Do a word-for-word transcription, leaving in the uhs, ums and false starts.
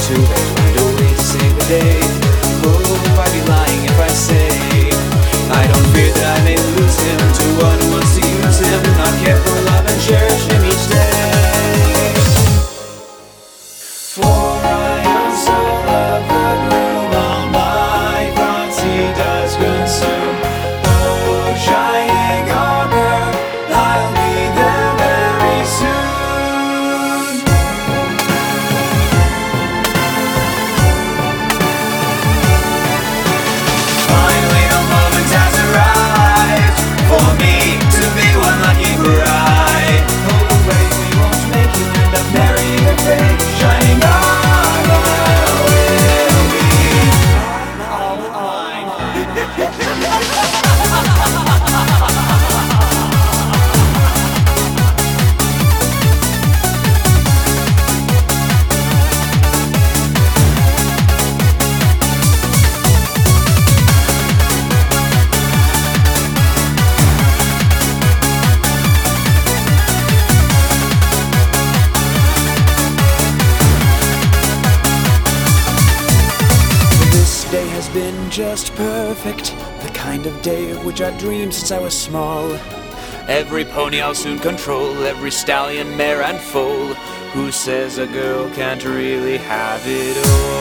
to, they find a way to save the day. Oh, I'd be lying if I say I don't fear that I may lose him to one who wants to use him, not care for love and cherish him each day. For I am so love the groom, all my thoughts he does consume. Oh, shining armor, I'll be there very soon. Finally the moment has arrived for me to be one lucky bride. Oh, wait, we won't make you end up marrying a fake shining armor will be all mine. This day has been just perfect, the kind of day of which I've dreamed since I was small. Every pony I'll soon control, every stallion, mare and foal. Who says a girl can't really have it all?